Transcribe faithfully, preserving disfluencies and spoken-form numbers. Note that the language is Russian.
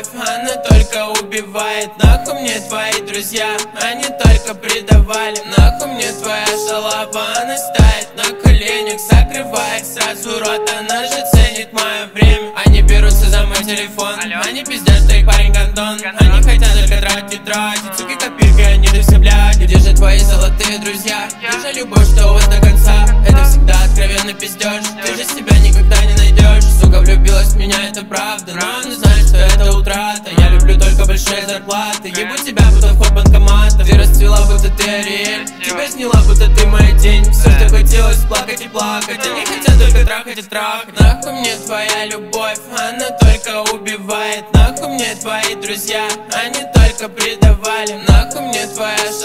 она только убивает. Нахуй мне твои друзья, они только предавали. Нахуй мне твоя шалава, она стоит на коленях, закрывает сразу рот, она же ценит мое время. Они берутся за мой телефон, они пиздят, что их парень гандон. Они хотят только тратить, тратить, суки копиркой, они до все блядь. Где же твои золотые друзья? Где же любовь, что у вас до конца? Это всегда откровенно пиздешь, ты же себя никогда не найдешь. Сука влюбилась в меня, это правда, но она знает, что это утрата. Я люблю только большие зарплаты, ебу тебя, будто вход банкомата. Ты расцвела, будто ты Ариэль, тебя сняла, будто ты моя тень. Все, что хотелось, плакать и плакать, они хотят только трахать и трахать. Нахуй мне твоя любовь, она только убивает. Нахуй мне твои друзья, они только предавали. Нахуй мне твоя